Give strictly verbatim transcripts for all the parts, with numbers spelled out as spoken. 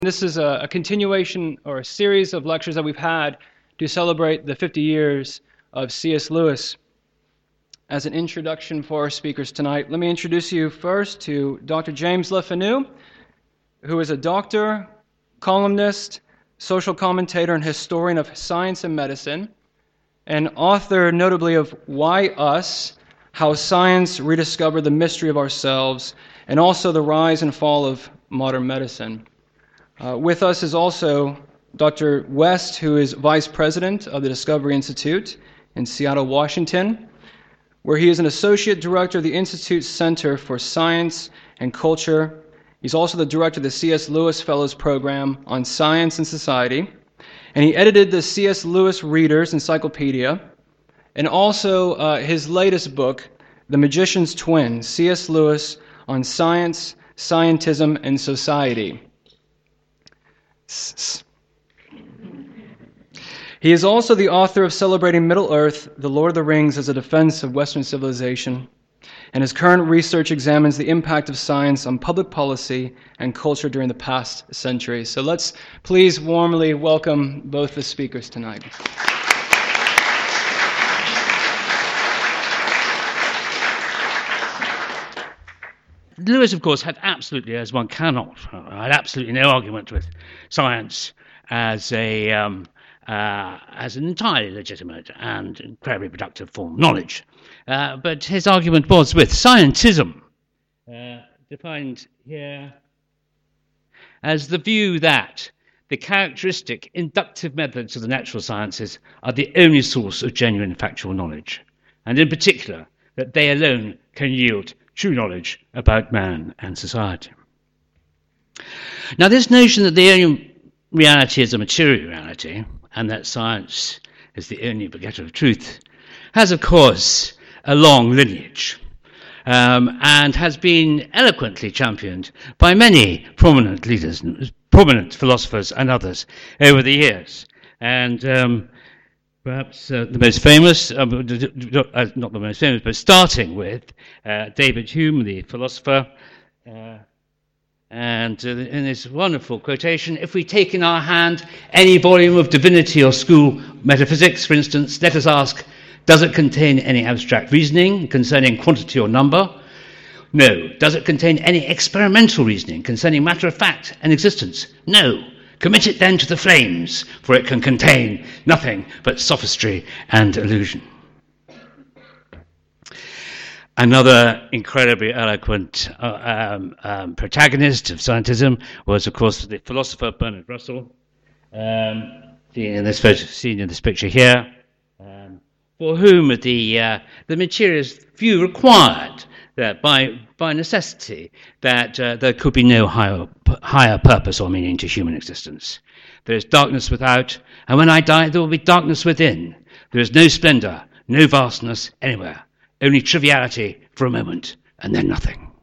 This is a, a continuation or a series of lectures that we've had to celebrate the fifty years of C S Lewis. As an introduction for our speakers tonight, let me introduce you first to Doctor James LeFanu, who is a doctor, columnist, social commentator, and historian of science and medicine, and author notably of Why Us? How Science Rediscovered the Mystery of Ourselves, and also the rise and fall of modern medicine. Uh, with us is also Doctor West, who is Vice President of the Discovery Institute in Seattle, Washington, where he is an Associate Director of the Institute's Center for Science and Culture. He's also the Director of the C S Lewis Fellows Program on Science and Society, and he edited the C S Lewis Reader's Encyclopedia, and also uh, his latest book, The Magician's Twin, C S Lewis on Science, Scientism, and Society. He is also the author of Celebrating Middle-earth, The Lord of the Rings as a Defense of Western Civilization, and his current research examines the impact of science on public policy and culture during the past century. So let's please warmly welcome both the speakers tonight. Lewis, of course, had absolutely, as one cannot, had absolutely no argument with science as a um, uh, as an entirely legitimate and incredibly productive form of knowledge. Uh, but his argument was with scientism, uh, defined here as the view that the characteristic inductive methods of the natural sciences are the only source of genuine factual knowledge, and in particular that they alone can yield true knowledge about man and society. Now, this notion that the only reality is a material reality and that science is the only begetter of truth has, of course, a long lineage um, and has been eloquently championed by many prominent leaders, prominent philosophers and others over the years. And um, Perhaps uh, the most famous, uh, not the most famous, but starting with uh, David Hume, the philosopher, uh, and uh, in this wonderful quotation, if we take in our hand any volume of divinity or school metaphysics, for instance, let us ask, does it contain any abstract reasoning concerning quantity or number? No. Does it contain any experimental reasoning concerning matter of fact and existence? No. Commit it then to the flames, for it can contain nothing but sophistry and illusion. Another incredibly eloquent uh, um, um, protagonist of scientism was, of course, the philosopher Bernard Russell, um, in this photo, seen in this picture here, um, for whom the uh, the materialist view required that by by necessity that uh, there could be no higher higher purpose or meaning to human existence. There is darkness without, and when I die there will be darkness within. There is no splendor, no vastness anywhere, only triviality for a moment, and then nothing.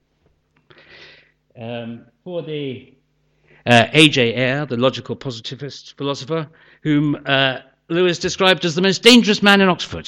Um, for the uh, A J Ayer, the logical positivist philosopher, whom uh, Lewis described as the most dangerous man in Oxford.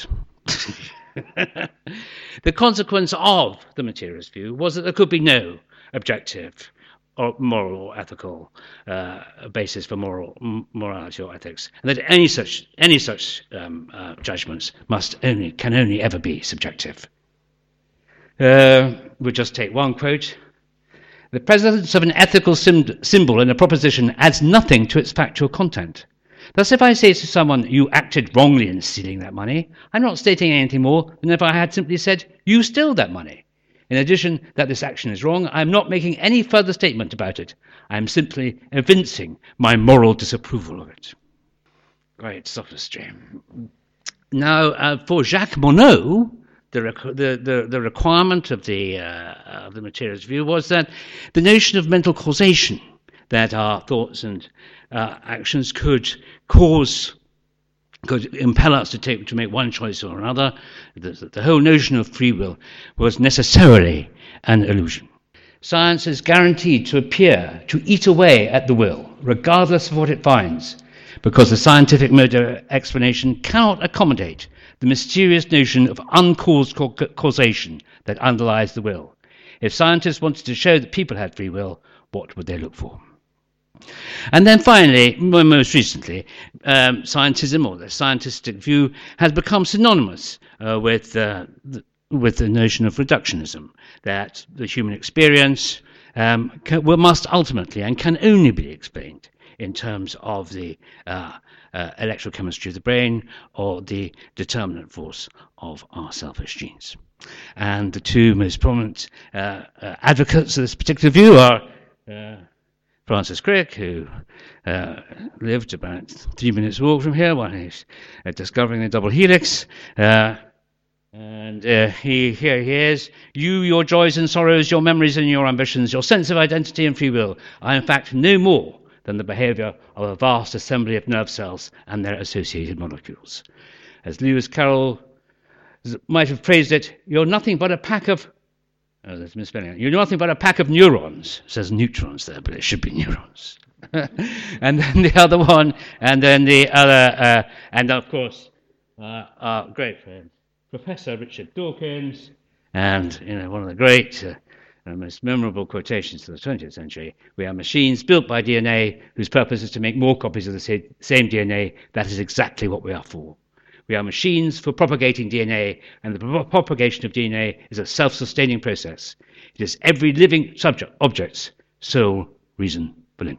The consequence of the materialist view was that there could be no objective or moral or ethical uh, basis for moral m- morality or ethics, and that any such any such um, uh, judgments must only can only ever be subjective. Uh, we'll just take one quote. The presence of an ethical sim- symbol in a proposition adds nothing to its factual content. Thus, if I say to someone, you acted wrongly in stealing that money, I'm not stating anything more than if I had simply said, you stole that money. In addition, that this action is wrong, I'm not making any further statement about it. I'm simply evincing my moral disapproval of it. Great sophistry. Now, uh, for Jacques Monod, the, requ- the, the, the requirement of the, uh, of the materialist view was that the notion of mental causation, that our thoughts and uh, actions could cause, could impel us to take to make one choice or another. The, the whole notion of free will was necessarily an illusion. Science is guaranteed to appear to eat away at the will, regardless of what it finds, because the scientific mode of explanation cannot accommodate the mysterious notion of uncaused causation that underlies the will. If scientists wanted to show that people had free will, what would they look for? And then finally, most recently, um, scientism, or the scientific view, has become synonymous uh, with, uh, the, with the notion of reductionism, that the human experience um, can, well, must ultimately and can only be explained in terms of the uh, uh, electrochemistry of the brain or the determinant force of our selfish genes. And the two most prominent uh, uh, advocates of this particular view are uh, Francis Crick, who uh, lived about three minutes walk from here while he's uh, discovering the double helix. Uh, and uh, he, here he is. You, your joys and sorrows, your memories and your ambitions, your sense of identity and free will are in fact no more than the behavior of a vast assembly of nerve cells and their associated molecules. As Lewis Carroll might have phrased it, you're nothing but a pack of, oh, that's misspelling. You're nothing but a pack of neurons. It says neutrons there, but it should be neurons. And then the other one, and then the other, uh, and of course, uh, our great friend, Professor Richard Dawkins, and you know one of the great uh, and most memorable quotations of the twentieth century: "We are machines built by D N A, whose purpose is to make more copies of the same D N A. That is exactly what we are for. We are machines for propagating D N A, and the pro- propagation of D N A is a self-sustaining process. It is every living subject, object's sole reason for living."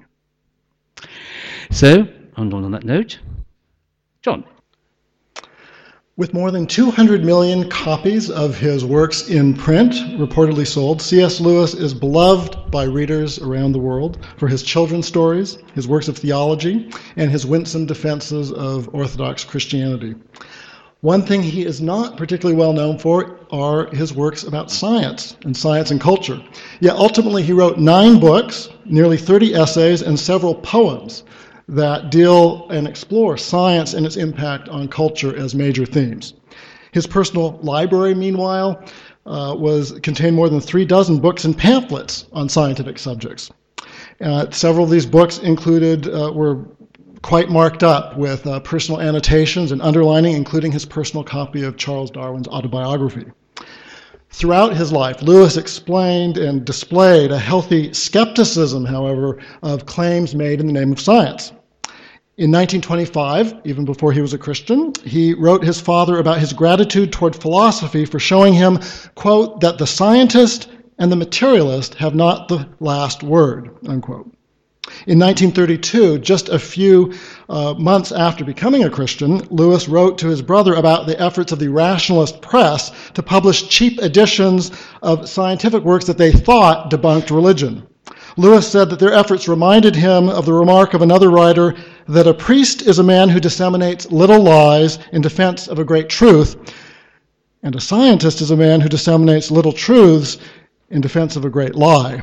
So, on, on that note, John. With more than two hundred million copies of his works in print reportedly sold, C S Lewis is beloved by readers around the world for his children's stories, his works of theology, and his winsome defenses of Orthodox Christianity. One thing he is not particularly well known for are his works about science and science and culture. Yet ultimately he wrote nine books, nearly thirty essays, and several poems that deal and explore science and its impact on culture as major themes. His personal library, meanwhile, uh, was contained more than three dozen books and pamphlets on scientific subjects. Uh, several of these books included uh, were quite marked up with uh, personal annotations and underlining, including his personal copy of Charles Darwin's autobiography. Throughout his life, Lewis explained and displayed a healthy skepticism, however, of claims made in the name of science. In nineteen twenty-five, even before he was a Christian, he wrote his father about his gratitude toward philosophy for showing him, quote, that the scientist and the materialist have not the last word, unquote. In nineteen thirty-two, just a few uh, months after becoming a Christian, Lewis wrote to his brother about the efforts of the rationalist press to publish cheap editions of scientific works that they thought debunked religion. Lewis said that their efforts reminded him of the remark of another writer that a priest is a man who disseminates little lies in defense of a great truth, and a scientist is a man who disseminates little truths in defense of a great lie.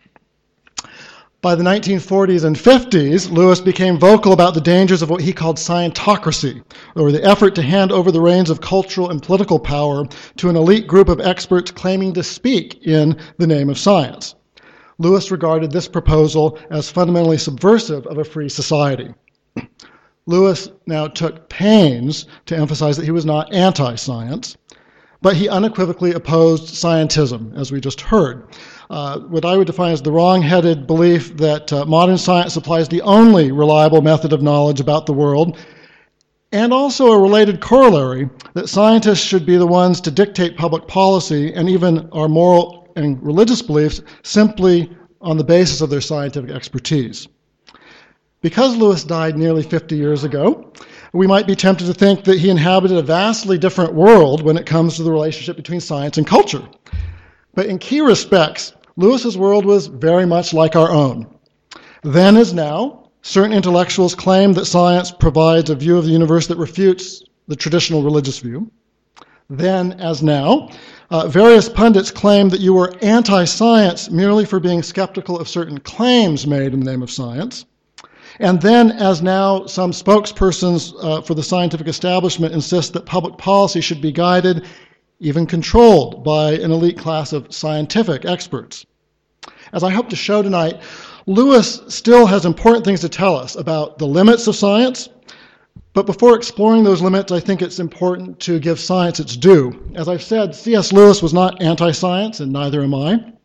By the nineteen forties and fifties, Lewis became vocal about the dangers of what he called scientocracy, or the effort to hand over the reins of cultural and political power to an elite group of experts claiming to speak in the name of science. Lewis regarded this proposal as fundamentally subversive of a free society. Lewis now took pains to emphasize that he was not anti-science, but he unequivocally opposed scientism, as we just heard. Uh, what I would define as the wrong-headed belief that uh, modern science supplies the only reliable method of knowledge about the world, and also a related corollary that scientists should be the ones to dictate public policy and even our moral and religious beliefs simply on the basis of their scientific expertise. Because Lewis died nearly fifty years ago, we might be tempted to think that he inhabited a vastly different world when it comes to the relationship between science and culture. But in key respects, Lewis's world was very much like our own. Then as now, certain intellectuals claim that science provides a view of the universe that refutes the traditional religious view. Then as now, uh, various pundits claim that you were anti-science merely for being skeptical of certain claims made in the name of science. And then, as now, some spokespersons uh, for the scientific establishment insist that public policy should be guided, even controlled, by an elite class of scientific experts. As I hope to show tonight, Lewis still has important things to tell us about the limits of science, but before exploring those limits, I think it's important to give science its due. As I've said, C S Lewis was not anti-science, and neither am I.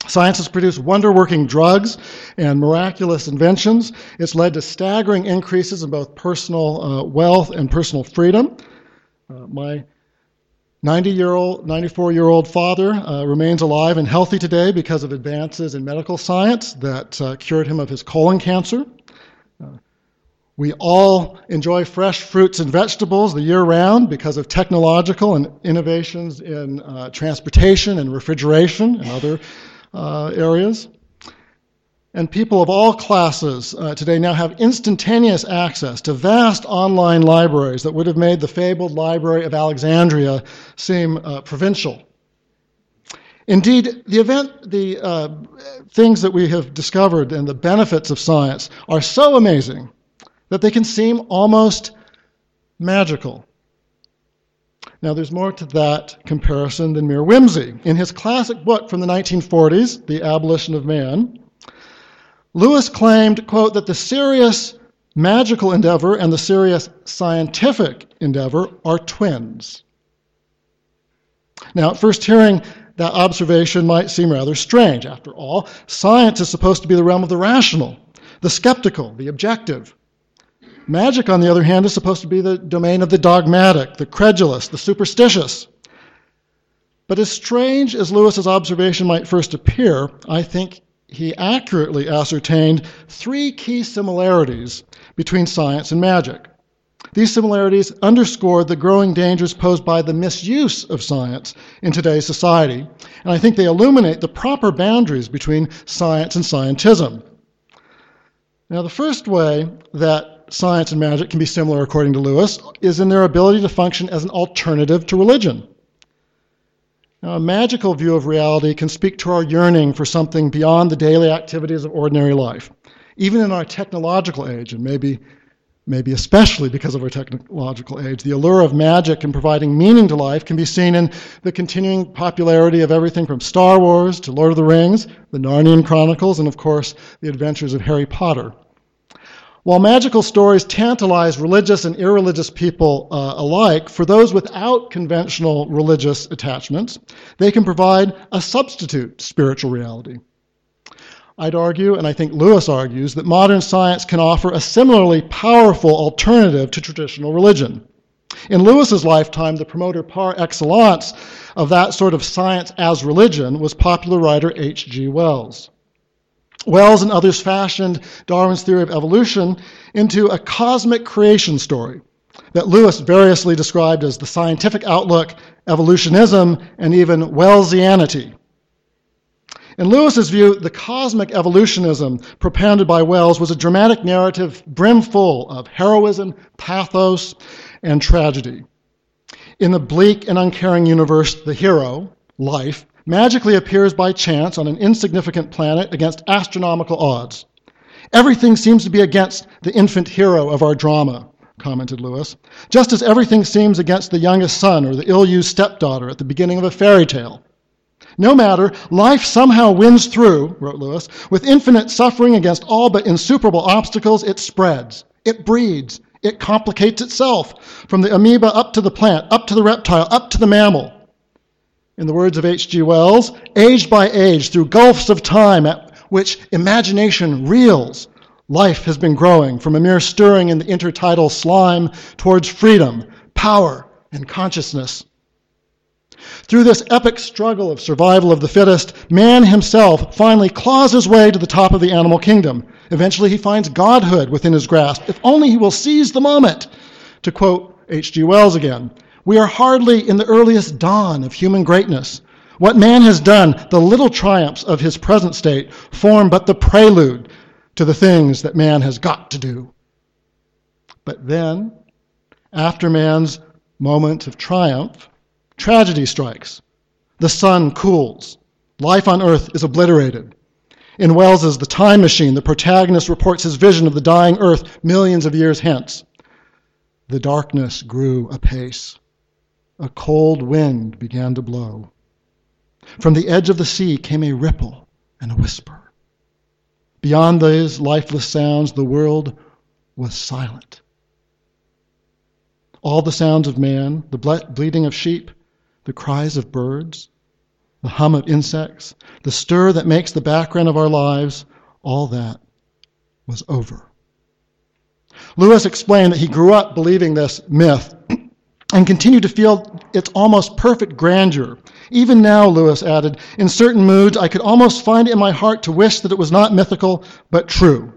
Science has produced wonder-working drugs and miraculous inventions. It's led to staggering increases in both personal uh, wealth and personal freedom. Uh, my ninety-year-old, ninety-four-year-old father uh, remains alive and healthy today because of advances in medical science that uh, cured him of his colon cancer. Uh, we all enjoy fresh fruits and vegetables the year round because of technological and innovations in uh, transportation and refrigeration and other uh, areas. And people of all classes uh, today now have instantaneous access to vast online libraries that would have made the fabled Library of Alexandria seem uh, provincial. Indeed, the event, the uh, things that we have discovered and the benefits of science are so amazing that they can seem almost magical. Now, there's more to that comparison than mere whimsy. In his classic book from the nineteen forties, The Abolition of Man, Lewis claimed, quote, that the serious magical endeavor and the serious scientific endeavor are twins. Now, at first hearing that observation might seem rather strange. After all, science is supposed to be the realm of the rational, the skeptical, the objective. Magic, on the other hand, is supposed to be the domain of the dogmatic, the credulous, the superstitious. But as strange as Lewis's observation might first appear, I think he accurately ascertained three key similarities between science and magic. These similarities underscore the growing dangers posed by the misuse of science in today's society, and I think they illuminate the proper boundaries between science and scientism. Now, the first way that science and magic can be similar, according to Lewis, is in their ability to function as an alternative to religion. Now, a magical view of reality can speak to our yearning for something beyond the daily activities of ordinary life. Even in our technological age, and maybe, maybe especially because of our technological age, the allure of magic and providing meaning to life can be seen in the continuing popularity of everything from Star Wars to Lord of the Rings, the Narnian Chronicles, and of course, the adventures of Harry Potter. While magical stories tantalize religious and irreligious people uh, alike, for those without conventional religious attachments, they can provide a substitute spiritual reality. I'd argue, and I think Lewis argues, that modern science can offer a similarly powerful alternative to traditional religion. In Lewis's lifetime, the promoter par excellence of that sort of science as religion was popular writer H G Wells. Wells and others fashioned Darwin's theory of evolution into a cosmic creation story that Lewis variously described as the scientific outlook, evolutionism, and even Wellsianity. In Lewis's view, the cosmic evolutionism propounded by Wells was a dramatic narrative brimful of heroism, pathos, and tragedy. In the bleak and uncaring universe, the hero, life, magically appears by chance on an insignificant planet against astronomical odds. Everything seems to be against the infant hero of our drama, commented Lewis, just as everything seems against the youngest son or the ill-used stepdaughter at the beginning of a fairy tale. No matter, life somehow wins through, wrote Lewis, with infinite suffering against all but insuperable obstacles. It spreads, it breeds, it complicates itself, from the amoeba up to the plant, up to the reptile, up to the mammal. In the words of H G Wells, age by age, through gulfs of time at which imagination reels, life has been growing from a mere stirring in the intertidal slime towards freedom, power, and consciousness. Through this epic struggle of survival of the fittest, man himself finally claws his way to the top of the animal kingdom. Eventually he finds godhood within his grasp, if only he will seize the moment. To quote H G Wells again, we are hardly in the earliest dawn of human greatness. What man has done, the little triumphs of his present state, form but the prelude to the things that man has got to do. But then, after man's moment of triumph, tragedy strikes. The sun cools. Life on earth is obliterated. In Wells's The Time Machine, the protagonist reports his vision of the dying earth millions of years hence. The darkness grew apace. A cold wind began to blow. From the edge of the sea came a ripple and a whisper. Beyond these lifeless sounds, the world was silent. All the sounds of man, the ble- bleating of sheep, the cries of birds, the hum of insects, the stir that makes the background of our lives, all that was over. Lewis explained that he grew up believing this myth and continued to feel its almost perfect grandeur. Even now, Lewis added, in certain moods, I could almost find it in my heart to wish that it was not mythical, but true.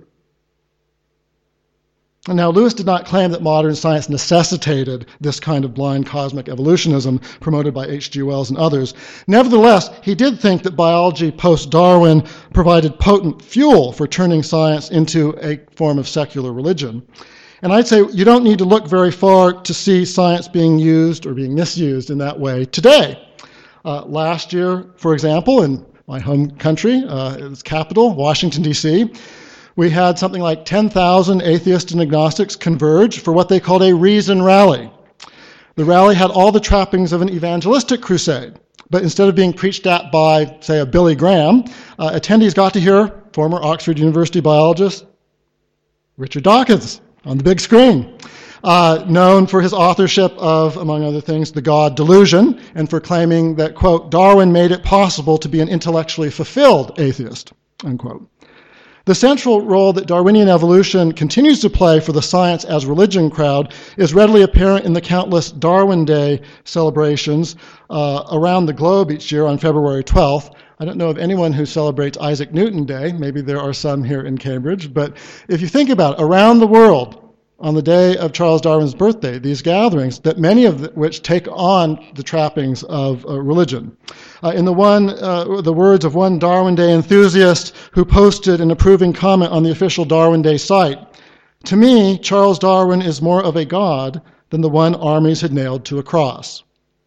And now, Lewis did not claim that modern science necessitated this kind of blind cosmic evolutionism promoted by H G Wells and others. Nevertheless, he did think that biology post-Darwin provided potent fuel for turning science into a form of secular religion. And I'd say you don't need to look very far to see science being used or being misused in that way today. Uh, last year, for example, in my home country, uh, its capital, Washington, D C, we had something like ten thousand atheists and agnostics converge for what they called a reason rally. The rally had all the trappings of an evangelistic crusade, but instead of being preached at by, say, a Billy Graham, uh, attendees got to hear former Oxford University biologist Richard Dawkins on the big screen, uh, known for his authorship of, among other things, The God Delusion, and for claiming that, quote, Darwin made it possible to be an intellectually fulfilled atheist, unquote. The central role that Darwinian evolution continues to play for the science as religion crowd is readily apparent in the countless Darwin Day celebrations uh, around the globe each year on February twelfth. I don't know of anyone who celebrates Isaac Newton Day. Maybe there are some here in Cambridge. But if you think about it, around the world, on the day of Charles Darwin's birthday, these gatherings, that many of which take on the trappings of uh, religion. Uh, in the one, uh, the words of one Darwin Day enthusiast who posted an approving comment on the official Darwin Day site, to me, Charles Darwin is more of a god than the one armies had nailed to a cross.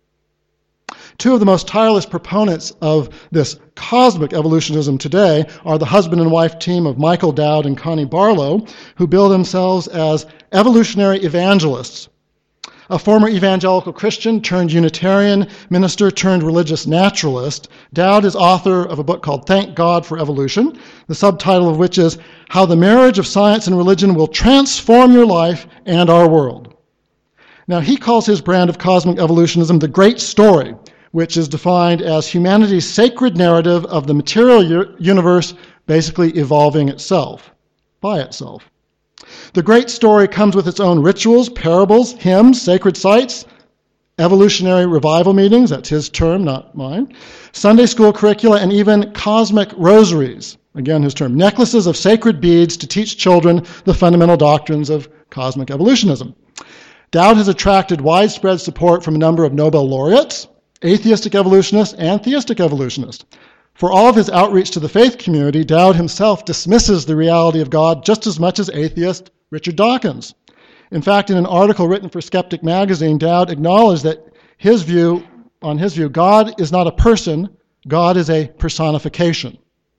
Two of the most tireless proponents of this cosmic evolutionism today are the husband and wife team of Michael Dowd and Connie Barlow, who bill themselves as evolutionary evangelists. A former evangelical Christian turned Unitarian minister turned religious naturalist, Dowd is author of a book called Thank God for Evolution, the subtitle of which is How the Marriage of Science and Religion Will Transform Your Life and Our World. Now, he calls his brand of cosmic evolutionism the Great Story, which is defined as humanity's sacred narrative of the material u- universe basically evolving itself, by itself. The great story comes with its own rituals, parables, hymns, sacred sites, evolutionary revival meetings, that's his term, not mine, Sunday school curricula, and even cosmic rosaries, again his term, necklaces of sacred beads to teach children the fundamental doctrines of cosmic evolutionism. Dowd has attracted widespread support from a number of Nobel laureates, atheistic evolutionists, and theistic evolutionists. For all of his outreach to the faith community, Dowd himself dismisses the reality of God just as much as atheist Richard Dawkins. In fact, in an article written for Skeptic magazine, Dowd acknowledged that his view, on his view, God is not a person, God is a personification.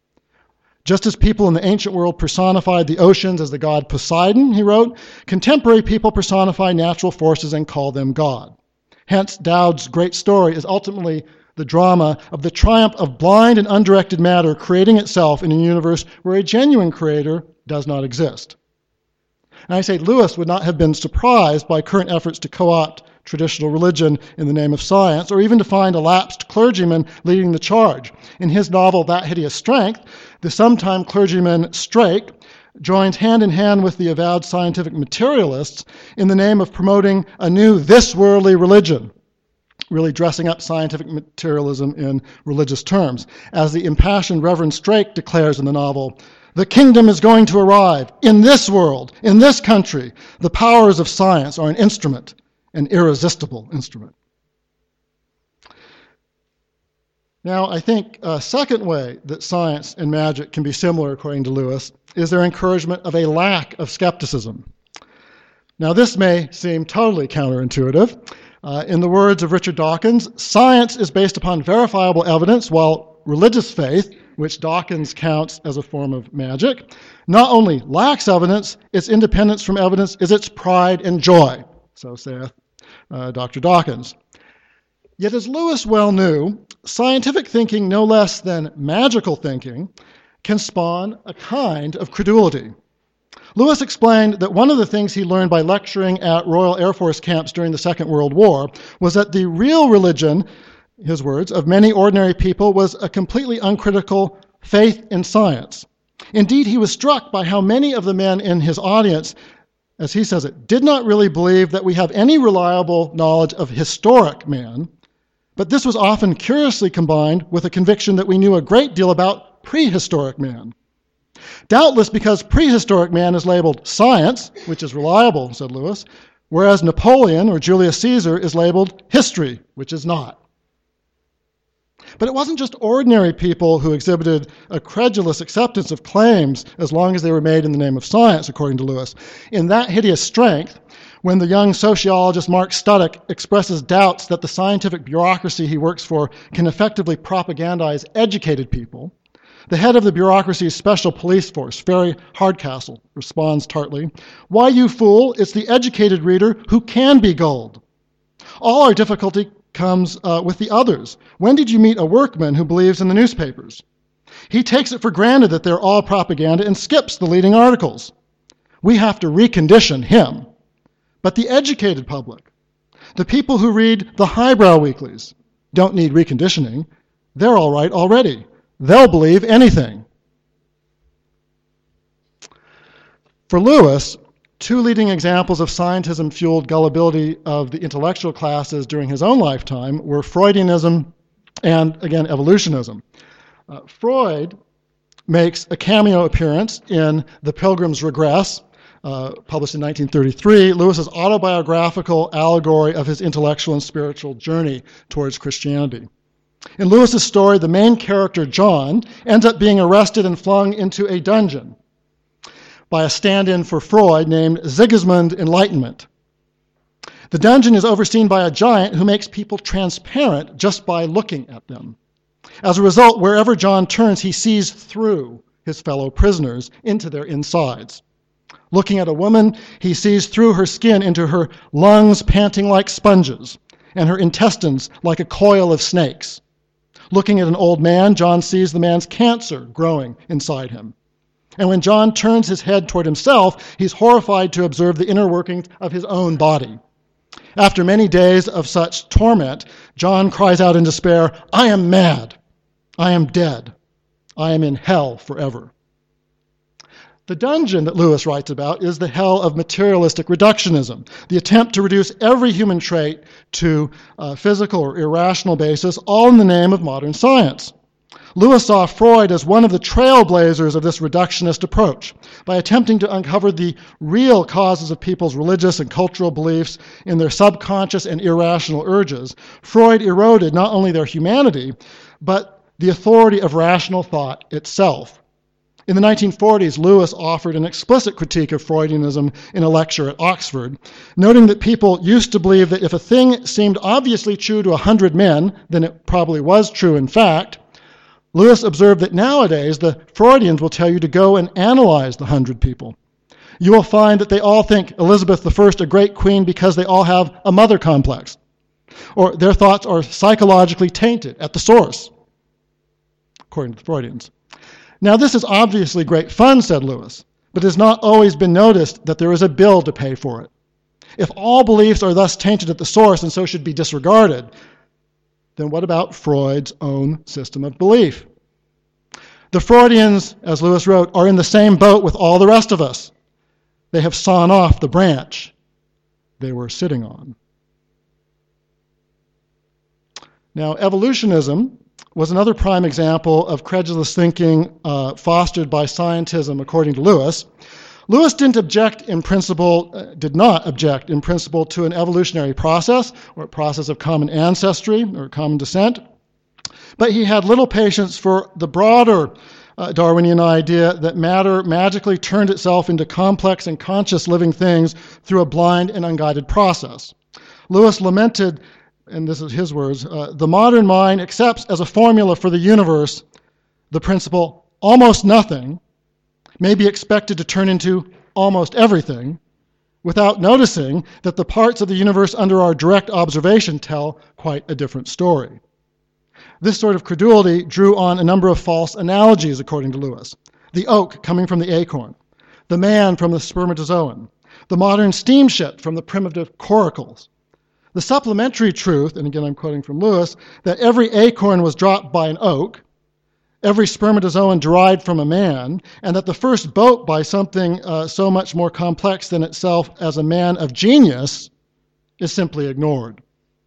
Just as people in the ancient world personified the oceans as the god Poseidon, he wrote, contemporary people personify natural forces and call them God. Hence, Dowd's great story is ultimately the drama of the triumph of blind and undirected matter creating itself in a universe where a genuine creator does not exist. And I say Lewis would not have been surprised by current efforts to co-opt traditional religion in the name of science, or even to find a lapsed clergyman leading the charge. In his novel, That Hideous Strength, the sometime clergyman Strake joins hand in hand with the avowed scientific materialists in the name of promoting a new this-worldly religion, really dressing up scientific materialism in religious terms. As the impassioned Reverend Strake declares in the novel, the kingdom is going to arrive in this world, in this country. The powers of science are an instrument, an irresistible instrument. Now, I think a second way that science and magic can be similar, according to Lewis, is their encouragement of a lack of skepticism. Now, this may seem totally counterintuitive. Uh, in the words of Richard Dawkins, science is based upon verifiable evidence, while religious faith, which Dawkins counts as a form of magic, not only lacks evidence, its independence from evidence is its pride and joy, so saith uh, Doctor Dawkins. Yet as Lewis well knew, scientific thinking, no less than magical thinking, can spawn a kind of credulity. Lewis explained that one of the things he learned by lecturing at Royal Air Force camps during the Second World War was that the real religion his words, of many ordinary people was a completely uncritical faith in science. Indeed, he was struck by how many of the men in his audience, as he says it, did not really believe that we have any reliable knowledge of historic man, but this was often curiously combined with a conviction that we knew a great deal about prehistoric man. Doubtless because prehistoric man is labeled science, which is reliable, said Lewis, whereas Napoleon or Julius Caesar is labeled history, which is not. But it wasn't just ordinary people who exhibited a credulous acceptance of claims as long as they were made in the name of science, according to Lewis. In That Hideous Strength, when the young sociologist Mark Studdock expresses doubts that the scientific bureaucracy he works for can effectively propagandize educated people, the head of the bureaucracy's special police force, Ferry Hardcastle, responds tartly, "Why, you fool, it's the educated reader who can be gulled. All our difficulty comes uh, with the others. When did you meet a workman who believes in the newspapers? He takes it for granted that they're all propaganda and skips the leading articles. We have to recondition him. But the educated public, the people who read the highbrow weeklies, don't need reconditioning. They're all right already. They'll believe anything." For Lewis, two leading examples of scientism-fueled gullibility of the intellectual classes during his own lifetime were Freudianism and, again, evolutionism. Uh, Freud makes a cameo appearance in The Pilgrim's Regress, uh, published in nineteen thirty-three, Lewis's autobiographical allegory of his intellectual and spiritual journey towards Christianity. In Lewis's story, the main character, John, ends up being arrested and flung into a dungeon by a stand-in for Freud named Sigismund Enlightenment. The dungeon is overseen by a giant who makes people transparent just by looking at them. As a result, wherever John turns, he sees through his fellow prisoners into their insides. Looking at a woman, he sees through her skin into her lungs panting like sponges and her intestines like a coil of snakes. Looking at an old man, John sees the man's cancer growing inside him. And when John turns his head toward himself, he's horrified to observe the inner workings of his own body. After many days of such torment, John cries out in despair, "I am mad. I am dead. I am in hell forever." The dungeon that Lewis writes about is the hell of materialistic reductionism, the attempt to reduce every human trait to a physical or irrational basis, all in the name of modern science. Lewis saw Freud as one of the trailblazers of this reductionist approach. By attempting to uncover the real causes of people's religious and cultural beliefs in their subconscious and irrational urges, Freud eroded not only their humanity, but the authority of rational thought itself. In the nineteen forties, Lewis offered an explicit critique of Freudianism in a lecture at Oxford, noting that people used to believe that if a thing seemed obviously true to a hundred men, then it probably was true in fact. Lewis observed that nowadays the Freudians will tell you to go and analyze the hundred people. You will find that they all think Elizabeth the First a great queen because they all have a mother complex, or their thoughts are psychologically tainted at the source, according to the Freudians. Now, this is obviously great fun, said Lewis, but it has not always been noticed that there is a bill to pay for it. If all beliefs are thus tainted at the source and so should be disregarded, then what about Freud's own system of belief? The Freudians, as Lewis wrote, are in the same boat with all the rest of us. They have sawn off the branch they were sitting on. Now, evolutionism was another prime example of credulous thinking uh, fostered by scientism, according to Lewis. Lewis didn't object in principle, uh, did not object in principle to an evolutionary process or a process of common ancestry or common descent, but he had little patience for the broader uh, Darwinian idea that matter magically turned itself into complex and conscious living things through a blind and unguided process. Lewis lamented, and this is his words, uh, the modern mind accepts as a formula for the universe the principle almost nothing may be expected to turn into almost everything without noticing that the parts of the universe under our direct observation tell quite a different story. This sort of credulity drew on a number of false analogies, according to Lewis. The oak coming from the acorn, the man from the spermatozoan, the modern steamship from the primitive coracles, The supplementary truth, and again I'm quoting from Lewis, that every acorn was dropped by an oak, every spermatozoan derived from a man, and that the first boat by something uh, so much more complex than itself as a man of genius, is simply ignored.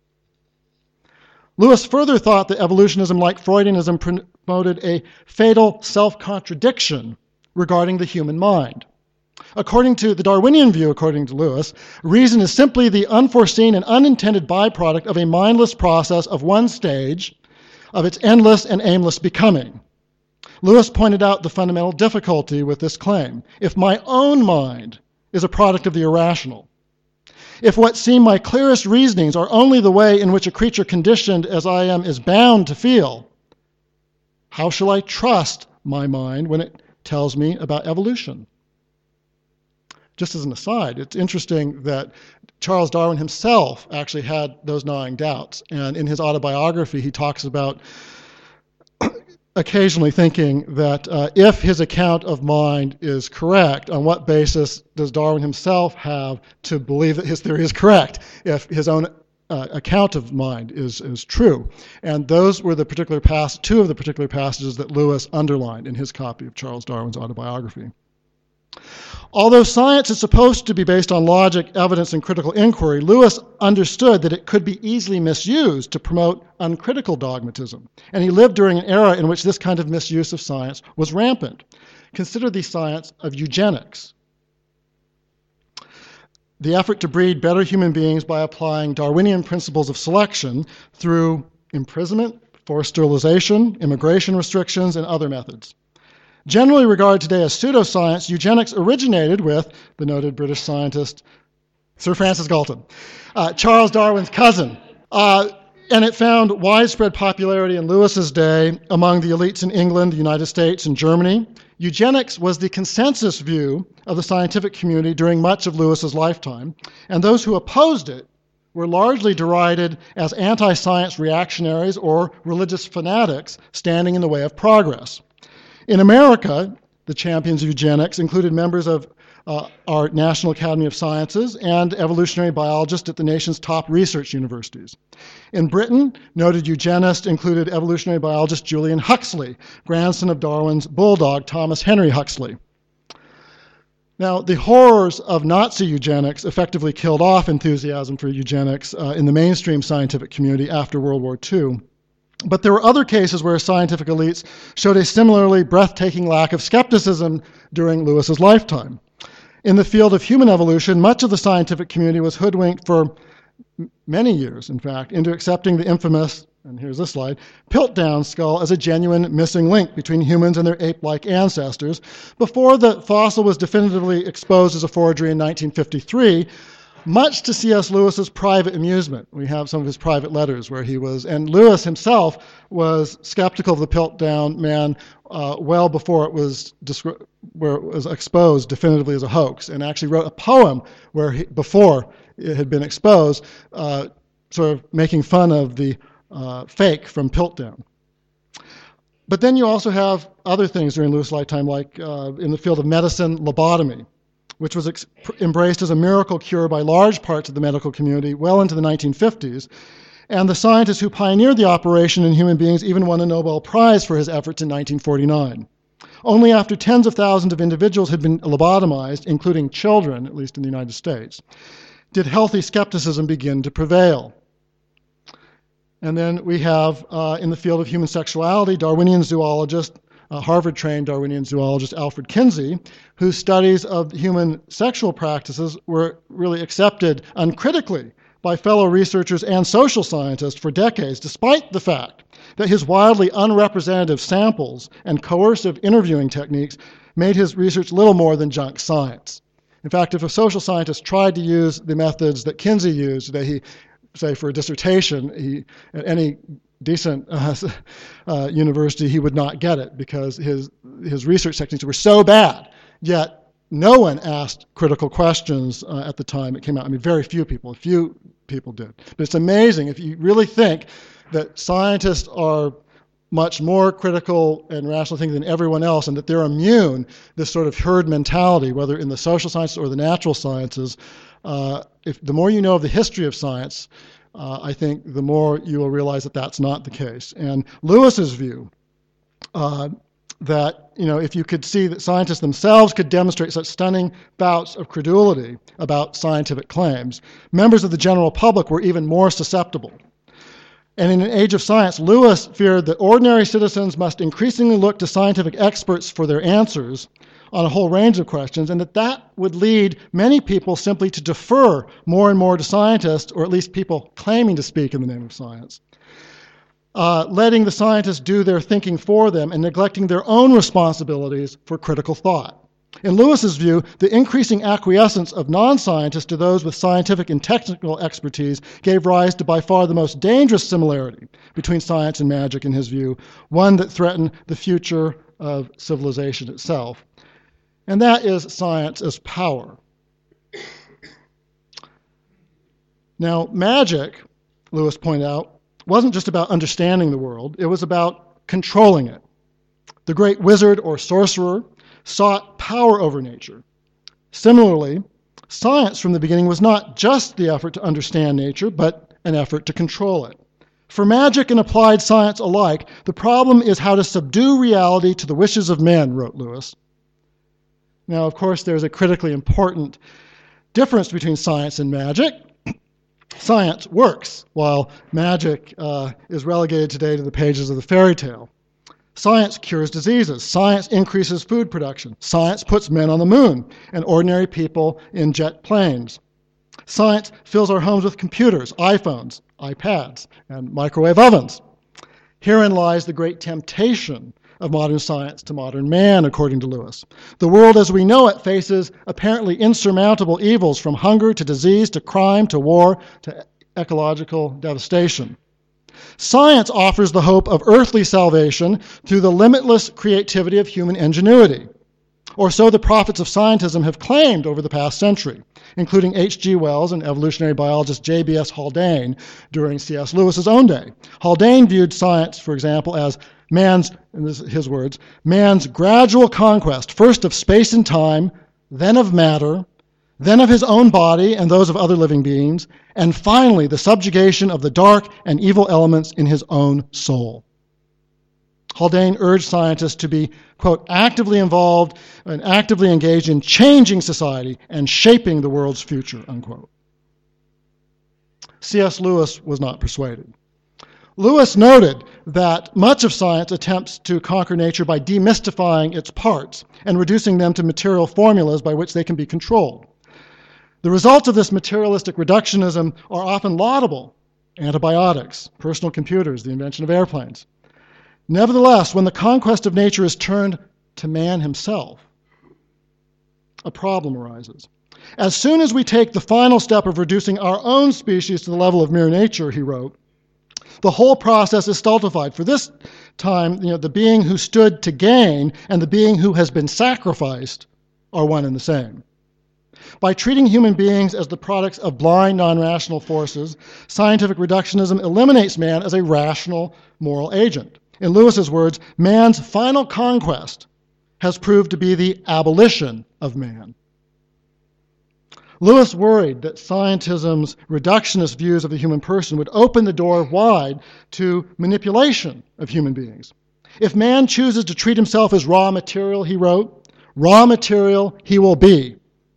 Lewis further thought that evolutionism, like Freudianism, promoted a fatal self-contradiction regarding the human mind. According to the Darwinian view, according to Lewis, reason is simply the unforeseen and unintended byproduct of a mindless process of one stage of its endless and aimless becoming. Lewis pointed out the fundamental difficulty with this claim. If my own mind is a product of the irrational, if what seem my clearest reasonings are only the way in which a creature conditioned as I am is bound to feel, how shall I trust my mind when it tells me about evolution? Just as an aside, it's interesting that Charles Darwin himself actually had those gnawing doubts. And in his autobiography, he talks about occasionally thinking that uh, if his account of mind is correct, on what basis does Darwin himself have to believe that his theory is correct if his own uh, account of mind is, is true? And those were the particular pass- two of the particular passages that Lewis underlined in his copy of Charles Darwin's autobiography. Although science is supposed to be based on logic, evidence, and critical inquiry, Lewis understood that it could be easily misused to promote uncritical dogmatism. And he lived during an era in which this kind of misuse of science was rampant. Consider the science of eugenics, the effort to breed better human beings by applying Darwinian principles of selection through imprisonment, forced sterilization, immigration restrictions, and other methods. Generally regarded today as pseudoscience, eugenics originated with the noted British scientist Sir Francis Galton, uh, Charles Darwin's cousin. Uh, and it found widespread popularity in Lewis's day among the elites in England, the United States, and Germany. Eugenics was the consensus view of the scientific community during much of Lewis's lifetime, and those who opposed it were largely derided as anti-science reactionaries or religious fanatics standing in the way of progress. In America, the champions of eugenics included members of uh, our National Academy of Sciences and evolutionary biologists at the nation's top research universities. In Britain, noted eugenists included evolutionary biologist Julian Huxley, grandson of Darwin's bulldog Thomas Henry Huxley. Now, the horrors of Nazi eugenics effectively killed off enthusiasm for eugenics uh, in the mainstream scientific community after World War Two. But there were other cases where scientific elites showed a similarly breathtaking lack of skepticism during Lewis's lifetime. In the field of human evolution, much of the scientific community was hoodwinked for many years, in fact, into accepting the infamous, and here's this slide, Piltdown skull as a genuine missing link between humans and their ape-like ancestors before the fossil was definitively exposed as a forgery in nineteen fifty-three, much to C S Lewis's private amusement. We have some of his private letters where he was, and Lewis himself was skeptical of the Piltdown man uh, well before it was descri- where it was exposed definitively as a hoax, and actually wrote a poem where he, before it had been exposed, uh, sort of making fun of the uh, fake from Piltdown. But then you also have other things during Lewis' lifetime, like uh, in the field of medicine, lobotomy, which was ex- embraced as a miracle cure by large parts of the medical community well into the nineteen fifties. And the scientist who pioneered the operation in human beings even won a Nobel Prize for his efforts in nineteen forty-nine. Only after tens of thousands of individuals had been lobotomized, including children, at least in the United States, did healthy skepticism begin to prevail. And then we have, uh, in the field of human sexuality, Darwinian zoologist, uh, Harvard-trained Darwinian zoologist Alfred Kinsey, whose studies of human sexual practices were really accepted uncritically by fellow researchers and social scientists for decades, despite the fact that his wildly unrepresentative samples and coercive interviewing techniques made his research little more than junk science. In fact, if a social scientist tried to use the methods that Kinsey used, that he, say, for a dissertation, he, at any decent uh, uh, university, he would not get it because his his research techniques were so bad. Yet no one asked critical questions uh, at the time it came out. I mean, very few people. A few people did. But it's amazing if you really think that scientists are much more critical and rational thinking than everyone else, and that they're immune, this sort of herd mentality, whether in the social sciences or the natural sciences. Uh, if the more you know of the history of science, uh, I think the more you will realize that that's not the case. And Lewis's view, uh, that, you know, if you could see that scientists themselves could demonstrate such stunning bouts of credulity about scientific claims, members of the general public were even more susceptible. And in an age of science, Lewis feared that ordinary citizens must increasingly look to scientific experts for their answers on a whole range of questions, and that that would lead many people simply to defer more and more to scientists, or at least people claiming to speak in the name of science, uh, letting the scientists do their thinking for them and neglecting their own responsibilities for critical thought. In Lewis's view, the increasing acquiescence of non-scientists to those with scientific and technical expertise gave rise to by far the most dangerous similarity between science and magic, in his view, one that threatened the future of civilization itself. And that is science as power. Now, magic, Lewis pointed out, wasn't just about understanding the world, it was about controlling it. The great wizard or sorcerer sought power over nature. Similarly, science from the beginning was not just the effort to understand nature, but an effort to control it. For magic and applied science alike, the problem is how to subdue reality to the wishes of men, wrote Lewis. Now, of course, there's a critically important difference between science and magic. Science works, while magic uh, is relegated today to the pages of the fairy tale. Science cures diseases. Science increases food production. Science puts men on the moon and ordinary people in jet planes. Science fills our homes with computers, iPhones, iPads, and microwave ovens. Herein lies the great temptation of modern science to modern man, according to Lewis. The world as we know it faces apparently insurmountable evils, from hunger to disease to crime to war to ecological devastation. Science offers the hope of earthly salvation through the limitless creativity of human ingenuity, or so the prophets of scientism have claimed over the past century, including H G Wells and evolutionary biologist J B S Haldane during C S Lewis's own day. Haldane viewed science, for example, as man's, and this is his words, man's gradual conquest, first of space and time, then of matter, then of his own body and those of other living beings, and finally the subjugation of the dark and evil elements in his own soul. Haldane urged scientists to be, quote, actively involved and actively engaged in changing society and shaping the world's future, unquote. C S Lewis was not persuaded. Lewis noted that much of science attempts to conquer nature by demystifying its parts and reducing them to material formulas by which they can be controlled. The results of this materialistic reductionism are often laudable: antibiotics, personal computers, the invention of airplanes. Nevertheless, when the conquest of nature is turned to man himself, a problem arises. As soon as we take the final step of reducing our own species to the level of mere nature, he wrote, the whole process is stultified. For this time, you know, the being who stood to gain and the being who has been sacrificed are one and the same. By treating human beings as the products of blind, non-rational forces, scientific reductionism eliminates man as a rational, moral agent. In Lewis's words, man's final conquest has proved to be the abolition of man. Lewis worried that scientism's reductionist views of the human person would open the door wide to manipulation of human beings. If man chooses to treat himself as raw material, he wrote, raw material he will be.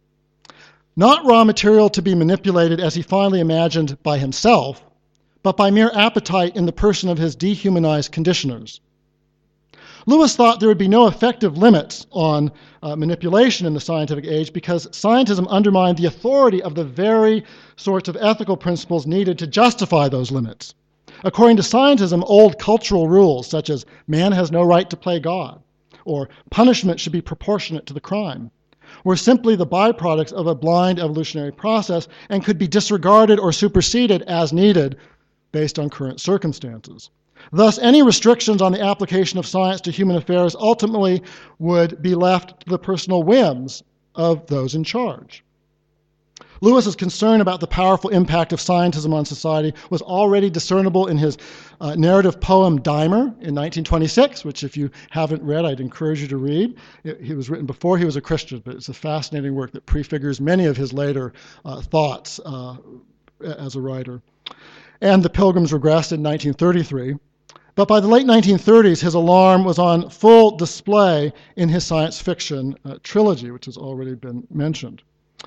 Not raw material to be manipulated as he finally imagined by himself, but by mere appetite in the person of his dehumanized conditioners. Lewis thought there would be no effective limits on uh, manipulation in the scientific age because scientism undermined the authority of the very sorts of ethical principles needed to justify those limits. According to scientism, old cultural rules such as man has no right to play God or punishment should be proportionate to the crime were simply the byproducts of a blind evolutionary process and could be disregarded or superseded as needed based on current circumstances. Thus, any restrictions on the application of science to human affairs ultimately would be left to the personal whims of those in charge. Lewis's concern about the powerful impact of scientism on society was already discernible in his uh, narrative poem Dimer in nineteen twenty-six, which if you haven't read, I'd encourage you to read. It, he was written before he was a Christian, but it's a fascinating work that prefigures many of his later uh, thoughts uh, as a writer. and the Pilgrims regressed in nineteen thirty-three. But by the late nineteen thirties, his alarm was on full display in his science fiction uh, trilogy, which has already been mentioned,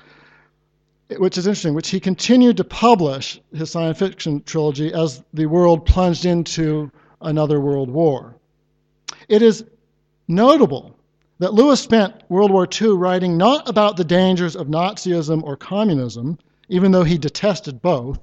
which is interesting, which he continued to publish, his science fiction trilogy, as the world plunged into another world war. It is notable that Lewis spent World War Two writing not about the dangers of Nazism or communism, even though he detested both,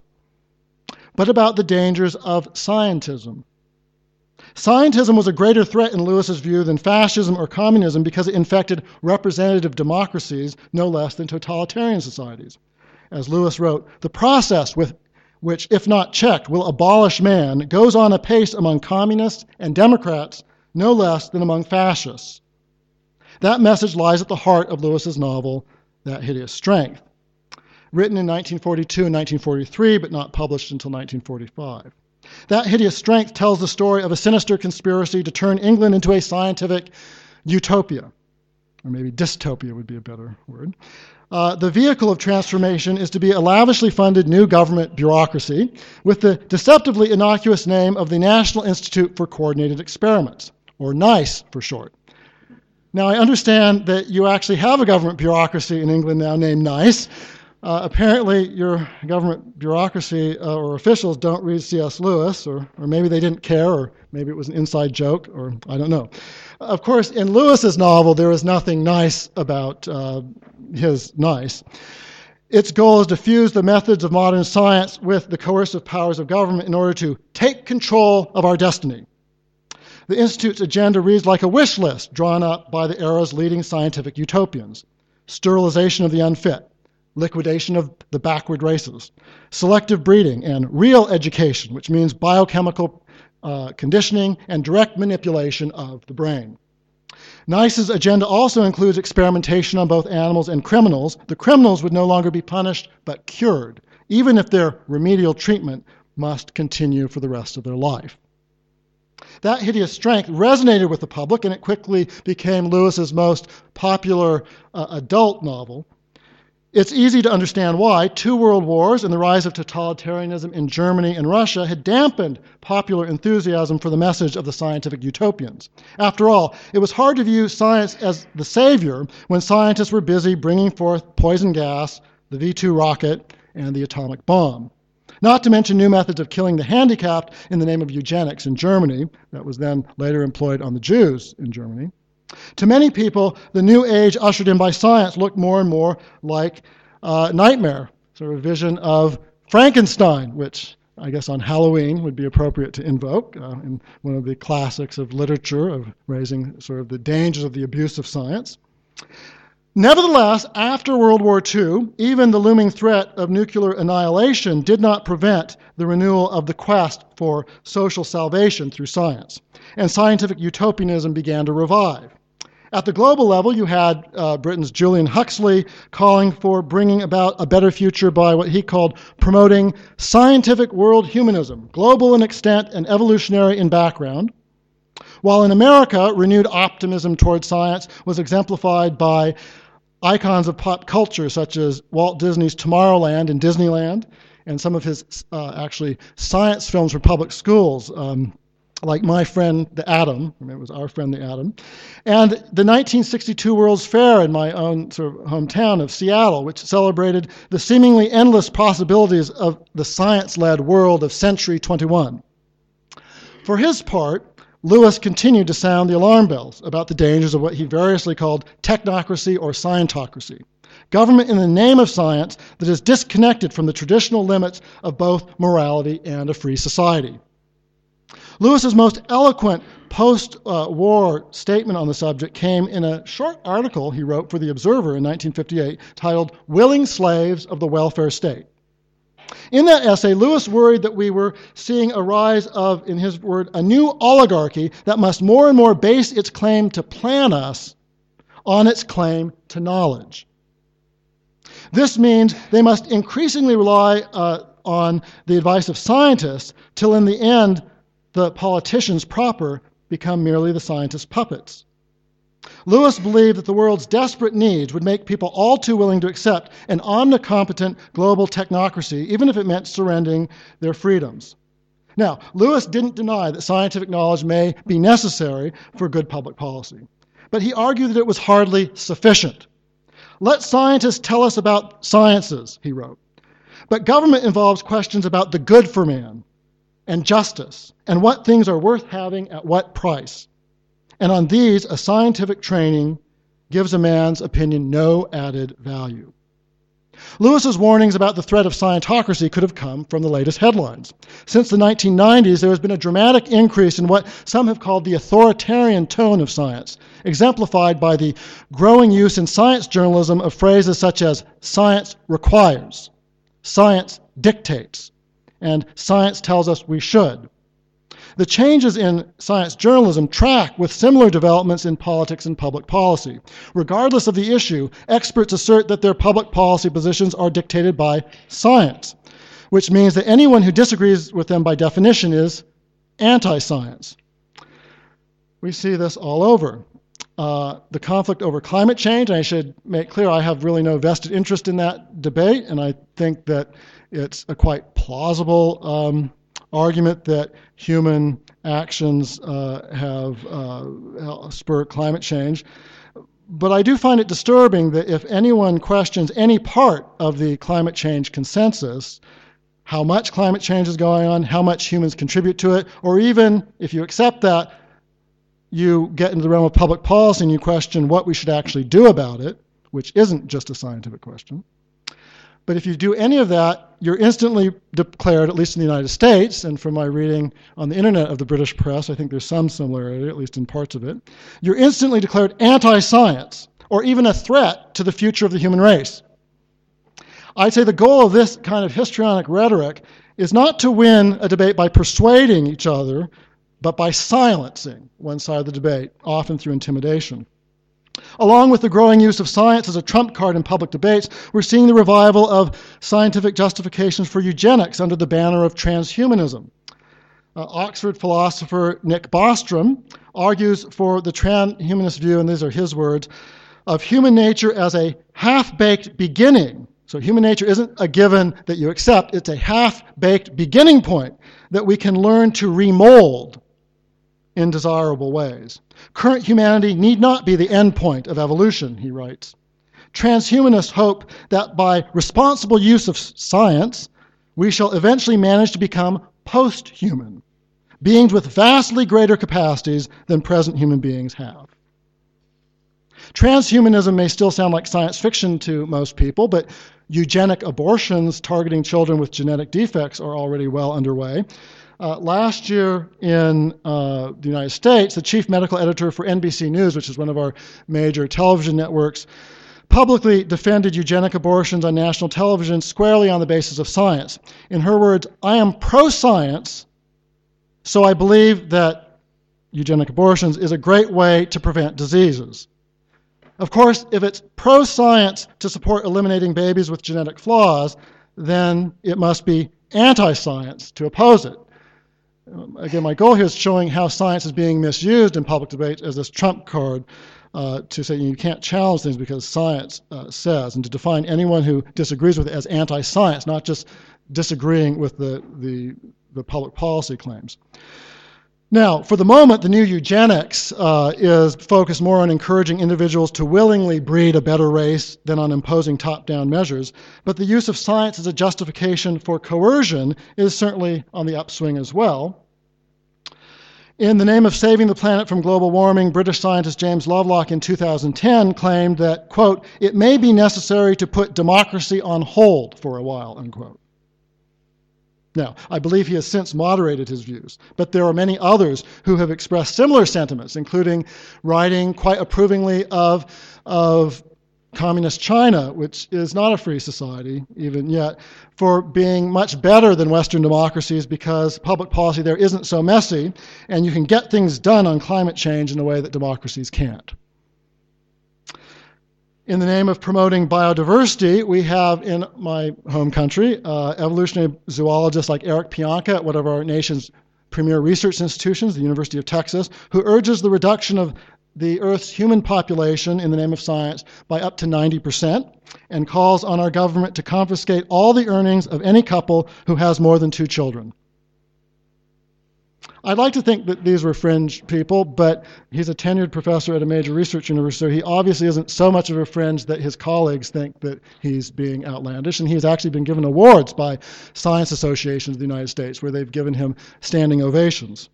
but about the dangers of scientism. Scientism was a greater threat in Lewis's view than fascism or communism because it infected representative democracies no less than totalitarian societies. As Lewis wrote, the process with which, if not checked, will abolish man goes on apace among communists and Democrats no less than among fascists. That message lies at the heart of Lewis's novel, That Hideous Strength, written in nineteen forty-two and nineteen forty-three, but not published until nineteen forty-five. That Hideous Strength tells the story of a sinister conspiracy to turn England into a scientific utopia, or maybe dystopia would be a better word. Uh, the vehicle of transformation is to be a lavishly funded new government bureaucracy with the deceptively innocuous name of the National Institute for Coordinated Experiments, or NICE for short. Now, I understand that you actually have a government bureaucracy in England now named NICE. Uh, apparently, your government bureaucracy uh, or officials don't read C S Lewis, or, or maybe they didn't care, or maybe it was an inside joke, or I don't know. Of course, in Lewis's novel, there is nothing nice about uh, his NICE. Its goal is to fuse the methods of modern science with the coercive powers of government in order to take control of our destiny. The Institute's agenda reads like a wish list drawn up by the era's leading scientific utopians: sterilization of the unfit, liquidation of the backward races, selective breeding, and real education, which means biochemical uh, conditioning and direct manipulation of the brain. NICE's agenda also includes experimentation on both animals and criminals. The criminals would no longer be punished, but cured, even if their remedial treatment must continue for the rest of their life. That Hideous Strength resonated with the public, and it quickly became Lewis's most popular uh, adult novel. It's easy to understand why. Two world wars and the rise of totalitarianism in Germany and Russia had dampened popular enthusiasm for the message of the scientific utopians. After all, it was hard to view science as the savior when scientists were busy bringing forth poison gas, the V two rocket, and the atomic bomb. Not to mention new methods of killing the handicapped in the name of eugenics in Germany, that was then later employed on the Jews in Germany. To many people, the new age ushered in by science looked more and more like a nightmare, sort of a vision of Frankenstein, which I guess on Halloween would be appropriate to invoke uh, in one of the classics of literature of raising sort of the dangers of the abuse of science. Nevertheless, after World War Two, even the looming threat of nuclear annihilation did not prevent the renewal of the quest for social salvation through science, and scientific utopianism began to revive. At the global level, you had uh, Britain's Julian Huxley calling for bringing about a better future by what he called promoting scientific world humanism, global in extent and evolutionary in background. While in America, renewed optimism toward science was exemplified by icons of pop culture such as Walt Disney's Tomorrowland and Disneyland, and some of his uh, actually science films for public schools, um, like My Friend the Atom, I mean, it was Our Friend the Atom, and the nineteen sixty-two World's Fair in my own sort of hometown of Seattle, which celebrated the seemingly endless possibilities of the science-led world of Century twenty-one. For his part, Lewis continued to sound the alarm bells about the dangers of what he variously called technocracy or scientocracy, government in the name of science that is disconnected from the traditional limits of both morality and a free society. Lewis's most eloquent post-war statement on the subject came in a short article he wrote for The Observer in nineteen fifty-eight titled "Willing Slaves of the Welfare State." In that essay, Lewis worried that we were seeing a rise of, in his word, a new oligarchy that must more and more base its claim to plan us on its claim to knowledge. This means they must increasingly rely uh, on the advice of scientists till in the end the politicians proper become merely the scientists' puppets. Lewis believed that the world's desperate needs would make people all too willing to accept an omnicompetent global technocracy, even if it meant surrendering their freedoms. Now, Lewis didn't deny that scientific knowledge may be necessary for good public policy, but he argued that it was hardly sufficient. Let scientists tell us about sciences, he wrote. But government involves questions about the good for man and justice and what things are worth having at what price. And on these, a scientific training gives a man's opinion no added value. Lewis's warnings about the threat of scientocracy could have come from the latest headlines. Since the nineteen nineties, there has been a dramatic increase in what some have called the authoritarian tone of science, exemplified by the growing use in science journalism of phrases such as science requires, science dictates, and science tells us we should. The changes in science journalism track with similar developments in politics and public policy. Regardless of the issue, experts assert that their public policy positions are dictated by science, which means that anyone who disagrees with them by definition is anti-science. We see this all over. Uh, the conflict over climate change, and I should make clear I have really no vested interest in that debate, and I think that it's a quite plausible um, argument that human actions uh, have uh, spurred climate change. But I do find it disturbing that if anyone questions any part of the climate change consensus, how much climate change is going on, how much humans contribute to it, or even if you accept that, you get into the realm of public policy and you question what we should actually do about it, which isn't just a scientific question. But if you do any of that, you're instantly declared, at least in the United States, and from my reading on the internet of the British press, I think there's some similarity, at least in parts of it, you're instantly declared anti-science, or even a threat to the future of the human race. I'd say the goal of this kind of histrionic rhetoric is not to win a debate by persuading each other, but by silencing one side of the debate, often through intimidation. Along with the growing use of science as a trump card in public debates, we're seeing the revival of scientific justifications for eugenics under the banner of transhumanism. Uh, Oxford philosopher Nick Bostrom argues for the transhumanist view, and these are his words, of human nature as a half-baked beginning. So human nature isn't a given that you accept, it's a half-baked beginning point that we can learn to remold in desirable ways. Current humanity need not be the end point of evolution, he writes. Transhumanists hope that by responsible use of science, we shall eventually manage to become post-human, beings with vastly greater capacities than present human beings have. Transhumanism may still sound like science fiction to most people, but eugenic abortions targeting children with genetic defects are already well underway. Uh, last year in uh, the United States, the chief medical editor for N B C News, which is one of our major television networks, publicly defended eugenic abortions on national television squarely on the basis of science. In her words, I am pro-science, so I believe that eugenic abortions is a great way to prevent diseases. Of course, if it's pro-science to support eliminating babies with genetic flaws, then it must be anti-science to oppose it. Again, my goal here is showing how science is being misused in public debate as this trump card uh, to say you can't challenge things because science uh, says, and to define anyone who disagrees with it as anti-science, not just disagreeing with the, the, the public policy claims. Now, for the moment, the new eugenics uh, is focused more on encouraging individuals to willingly breed a better race than on imposing top-down measures, but the use of science as a justification for coercion is certainly on the upswing as well. In the name of saving the planet from global warming, British scientist James Lovelock in two thousand ten claimed that, quote, it may be necessary to put democracy on hold for a while, unquote. Now, I believe he has since moderated his views, but there are many others who have expressed similar sentiments, including writing quite approvingly of, of communist China, which is not a free society even yet, for being much better than Western democracies because public policy there isn't so messy, and you can get things done on climate change in a way that democracies can't. In the name of promoting biodiversity, we have in my home country uh, evolutionary zoologists like Eric Pianka at one of our nation's premier research institutions, the University of Texas, who urges the reduction of the Earth's human population in the name of science by up to ninety percent, and calls on our government to confiscate all the earnings of any couple who has more than two children. I'd like to think that these were fringe people, but he's a tenured professor at a major research university, so he obviously isn't so much of a fringe that his colleagues think that he's being outlandish, and he's actually been given awards by science associations of the United States, where they've given him standing ovations.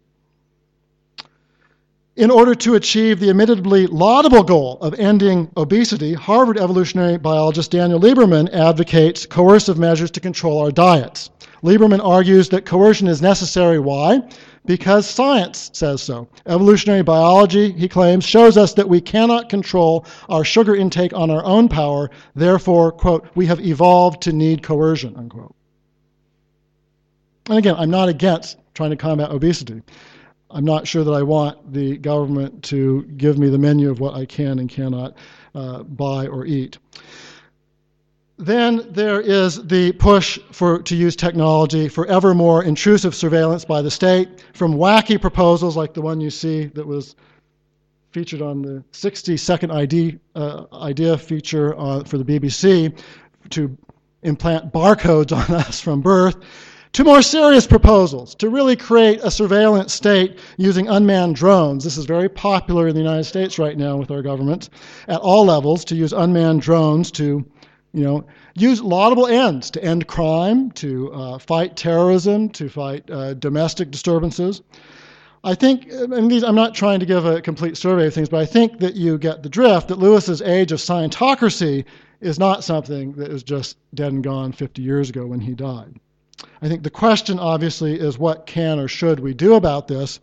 In order to achieve the admittedly laudable goal of ending obesity, Harvard evolutionary biologist Daniel Lieberman advocates coercive measures to control our diets. Lieberman argues that coercion is necessary. Why? Because science says so. Evolutionary biology, he claims, shows us that we cannot control our sugar intake on our own power. Therefore, quote, we have evolved to need coercion, unquote. And again, I'm not against trying to combat obesity. I'm not sure that I want the government to give me the menu of what I can and cannot uh, buy or eat. Then there is the push for to use technology for ever more intrusive surveillance by the state, from wacky proposals like the one you see that was featured on the sixty second I D, uh, idea feature on, for the B B C to implant barcodes on us from birth, to more serious proposals to really create a surveillance state using unmanned drones. This is very popular in the United States right now with our government at all levels, to use unmanned drones to You know, use laudable ends to end crime, to uh, fight terrorism, to fight uh, domestic disturbances. I think, and these, I'm not trying to give a complete survey of things, but I think that you get the drift, that Lewis's age of scientocracy is not something that is just dead and gone fifty years ago when he died. I think the question, obviously, is what can or should we do about this?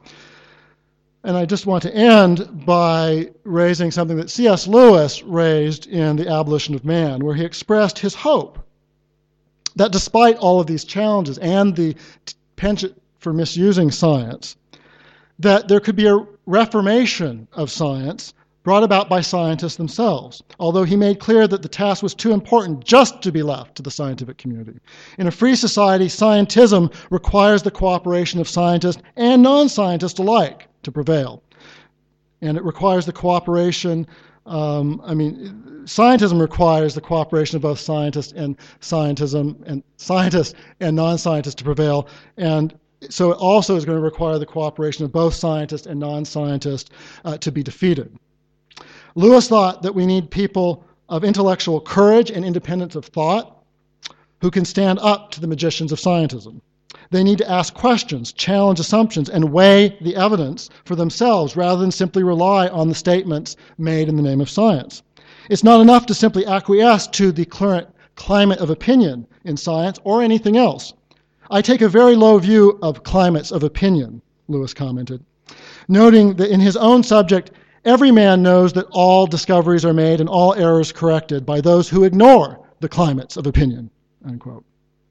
And I just want to end by raising something that C S Lewis raised in The Abolition of Man, where he expressed his hope that despite all of these challenges and the penchant for misusing science, that there could be a reformation of science brought about by scientists themselves, although he made clear that the task was too important just to be left to the scientific community. In a free society, scientism requires the cooperation of scientists and non-scientists alike to prevail. And it requires the cooperation, um, I mean, scientism requires the cooperation of both scientists and scientism and scientists and non-scientists to prevail. And so it also is going to require the cooperation of both scientists and non-scientists uh, to be defeated. Lewis thought that we need people of intellectual courage and independence of thought who can stand up to the magicians of scientism. They need to ask questions, challenge assumptions, and weigh the evidence for themselves rather than simply rely on the statements made in the name of science. It's not enough to simply acquiesce to the current climate of opinion in science or anything else. I take a very low view of climates of opinion, Lewis commented, noting that in his own subject, every man knows that all discoveries are made and all errors corrected by those who ignore the climates of opinion, unquote.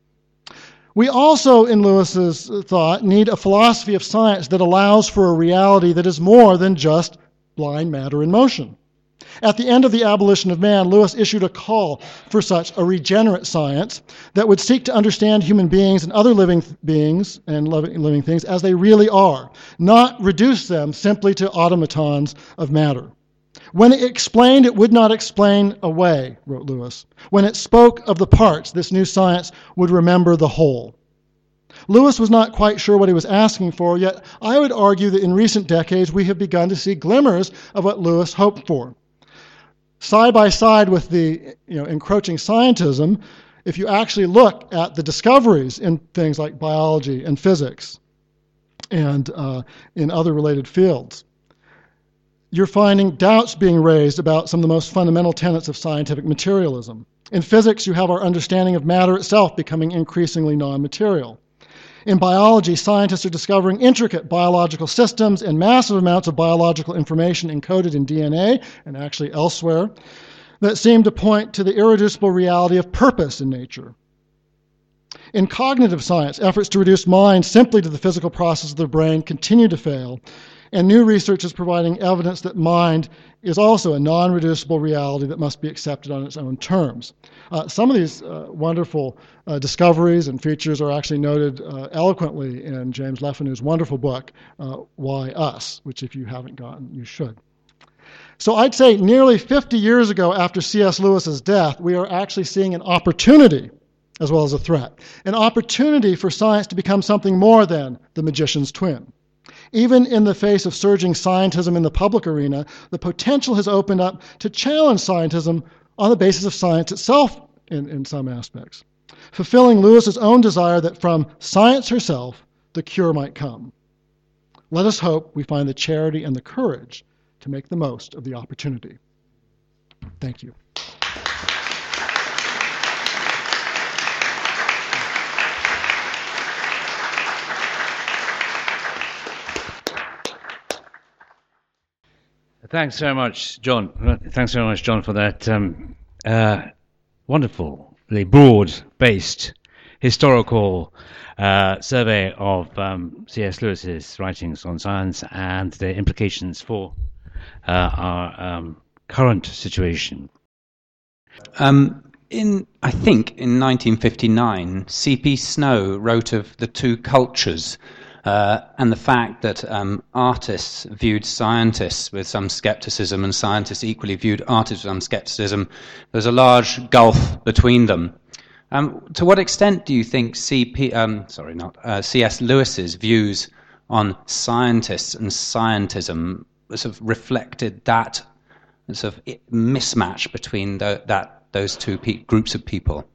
We also, in Lewis's thought, need a philosophy of science that allows for a reality that is more than just blind matter in motion. At the end of The Abolition of Man, Lewis issued a call for such a regenerate science that would seek to understand human beings and other living beings and living things as they really are, not reduce them simply to automatons of matter. When it explained, it would not explain away, wrote Lewis. When it spoke of the parts, this new science would remember the whole. Lewis was not quite sure what he was asking for, yet I would argue that in recent decades we have begun to see glimmers of what Lewis hoped for. Side by side with the you know, encroaching scientism, if you actually look at the discoveries in things like biology and physics and uh, in other related fields, you're finding doubts being raised about some of the most fundamental tenets of scientific materialism. In physics, you have our understanding of matter itself becoming increasingly non-material. In biology, scientists are discovering intricate biological systems and massive amounts of biological information encoded in D N A and actually elsewhere that seem to point to the irreducible reality of purpose in nature. In cognitive science, efforts to reduce mind simply to the physical process of the brain continue to fail, and new research is providing evidence that mind is also a non-reducible reality that must be accepted on its own terms. Uh, some of these uh, wonderful uh, discoveries and features are actually noted uh, eloquently in James Lefenu's wonderful book, uh, Why Us?, which if you haven't gotten, you should. So I'd say nearly fifty years ago, after C S Lewis's death, we are actually seeing an opportunity as well as a threat. An opportunity for science to become something more than the magician's twin. Even in the face of surging scientism in the public arena, the potential has opened up to challenge scientism on the basis of science itself in, in some aspects, fulfilling Lewis's own desire that from science herself, the cure might come. Let us hope we find the charity and the courage to make the most of the opportunity. Thank you. Thanks very much, John. Thanks very much, John, for that um, uh, wonderfully broad-based historical uh, survey of um, C S Lewis's writings on science and their implications for uh, our um, current situation. Um, in I think in nineteen fifty-nine, C P Snow wrote of the two cultures. Uh, and the fact that um, artists viewed scientists with some skepticism and scientists equally viewed artists with some skepticism. There's a large gulf between them. Um, to what extent do you think C P, um, sorry, not uh, C S Lewis's views on scientists and scientism sort of reflected that sort of mismatch between the, that those two pe- groups of people?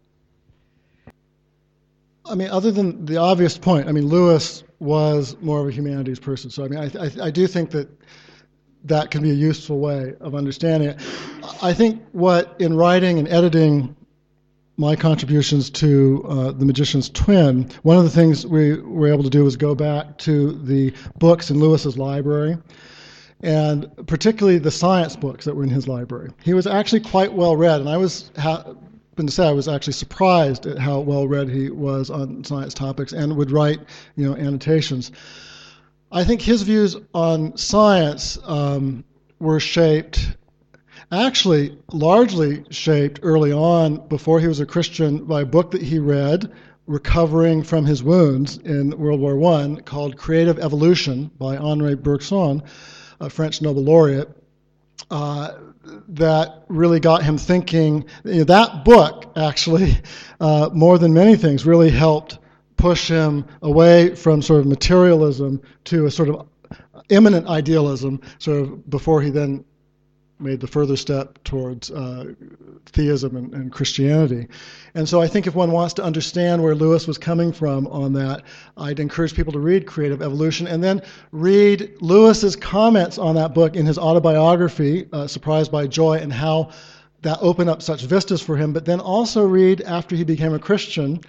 I mean, other than the obvious point, I mean, Lewis was more of a humanities person. So, I mean, I, I, I do think that that can be a useful way of understanding it. I think what, in writing and editing my contributions to uh, The Magician's Twin, one of the things we were able to do was go back to the books in Lewis's library, and particularly the science books that were in his library. He was actually quite well read, and I was ha- to say I was actually surprised at how well read he was on science topics and would write, you know, annotations. I think his views on science um, were shaped, actually largely shaped early on, before he was a Christian, by a book that he read recovering from his wounds in World War One called Creative Evolution by Henri Bergson, a French Nobel laureate. Uh, that really got him thinking. You know, that book, actually, uh, more than many things, really helped push him away from sort of materialism to a sort of immanent idealism, sort of before he then made the further step towards uh, theism and, and Christianity. And so I think if one wants to understand where Lewis was coming from on that, I'd encourage people to read Creative Evolution and then read Lewis's comments on that book in his autobiography, uh, Surprised by Joy, and how that opened up such vistas for him. But then also read, after he became a Christian,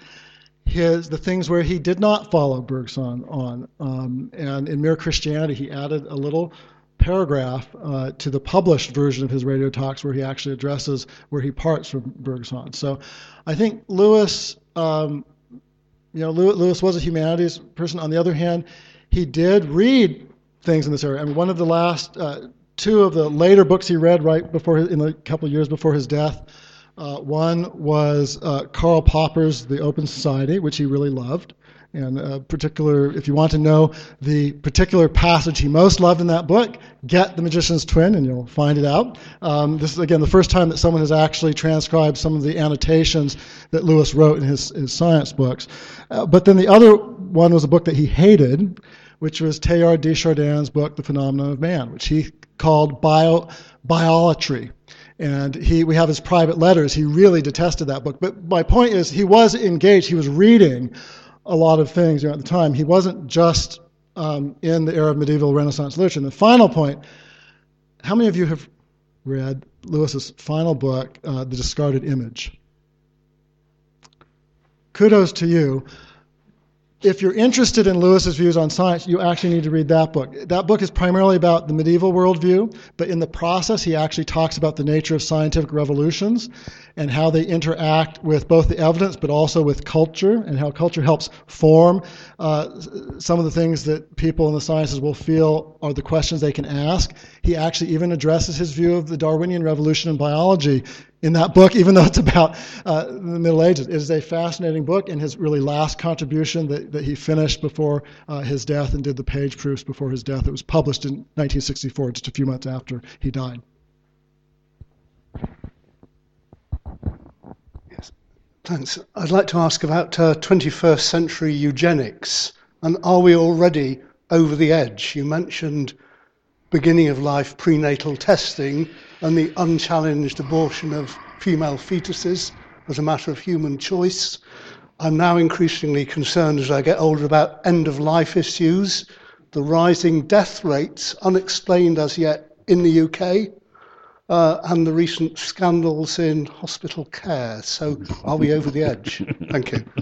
his the things where he did not follow Bergson on. Um, and in Mere Christianity, he added a little paragraph uh, to the published version of his radio talks where he actually addresses where he parts from Bergson. So I think Lewis, um, you know, Lewis was a humanities person. On the other hand, he did read things in this area. I mean, one of the last, uh, two of the later books he read right before, his, in the couple of years before his death, uh, one was uh, Karl Popper's The Open Society, which he really loved. And uh, particular, if you want to know the particular passage he most loved in that book, get The Magician's Twin, and you'll find it out. Um, this is, again, the first time that someone has actually transcribed some of the annotations that Lewis wrote in his, his science books. Uh, but then the other one was a book that he hated, which was Teilhard de Chardin's book, The Phenomenon of Man, which he called bio, biolatry. And he, we have his private letters. He really detested that book. But my point is, he was engaged. He was reading a lot of things, you know, at the time. He wasn't just um, in the era of medieval Renaissance literature. And the final point, how many of you have read Lewis's final book, uh, The Discarded Image? Kudos to you. If you're interested in Lewis's views on science, you actually need to read that book. That book is primarily about the medieval worldview, but in the process, he actually talks about the nature of scientific revolutions and how they interact with both the evidence, but also with culture, and how culture helps form uh, some of the things that people in the sciences will feel are the questions they can ask. He actually even addresses his view of the Darwinian revolution in biology in that book, even though it's about uh, the Middle Ages. It is a fascinating book, and his really last contribution that, that he finished before uh, his death and did the page proofs before his death. It was published in nineteen sixty-four, just a few months after he died. Yes, thanks. I'd like to ask about uh, twenty-first century eugenics, and are we already over the edge? You mentioned beginning of life prenatal testing and the unchallenged abortion of female fetuses as a matter of human choice. I'm now increasingly concerned as I get older about end-of-life issues, the rising death rates, unexplained as yet in the U K, uh, and the recent scandals in hospital care. So are we over the edge? Thank you.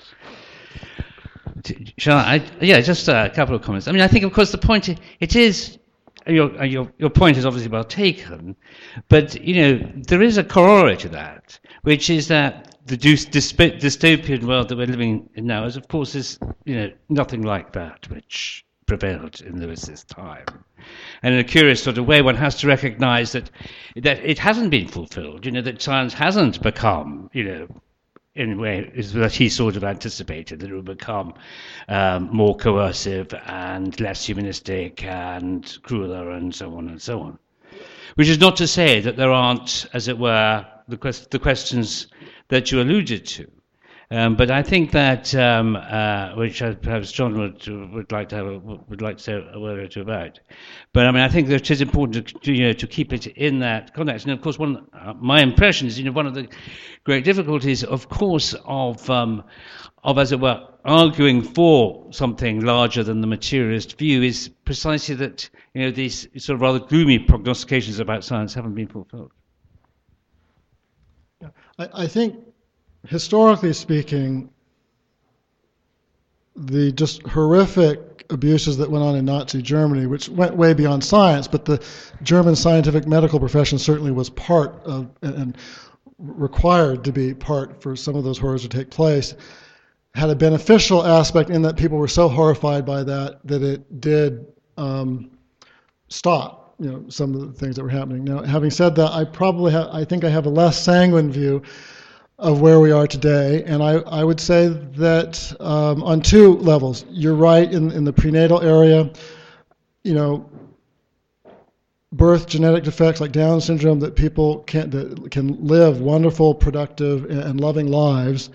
Shall I? Yeah, just a couple of comments. I mean, I think, of course, the point, it is, Your, your your point is obviously well taken, but you know there is a corollary to that, which is that the dysp- dystopian world that we're living in now is, of course, is you know nothing like that which prevailed in Lewis's time. And in a curious sort of way, one has to recognise that that it hasn't been fulfilled. You know that science hasn't become you know. in a way is that he sort of anticipated, that it would become um, more coercive and less humanistic and crueler and so on and so on. Which is not to say that there aren't, as it were, the, quest- the questions that you alluded to. Um, but I think that, um, uh, which I, perhaps John would would like to have a, would like to say a word or two about. But I mean, I think that it is important to you know to keep it in that context. And of course, one uh, my impression is you know one of the great difficulties, of course, of um, of as it were arguing for something larger than the materialist view is precisely that you know these sort of rather gloomy prognostications about science haven't been fulfilled. I, I think. Historically speaking, the just horrific abuses that went on in Nazi Germany, which went way beyond science, but the German scientific medical profession certainly was part of and required to be part for some of those horrors to take place, had a beneficial aspect in that people were so horrified by that that it did um, stop you know some of the things that were happening. Now, having said that, I probably have, I think I have a less sanguine view of where we are today, and I, I would say that um, on two levels. You're right in, in the prenatal area, you know, birth genetic defects like Down syndrome that people can't that can live wonderful, productive, and, and loving lives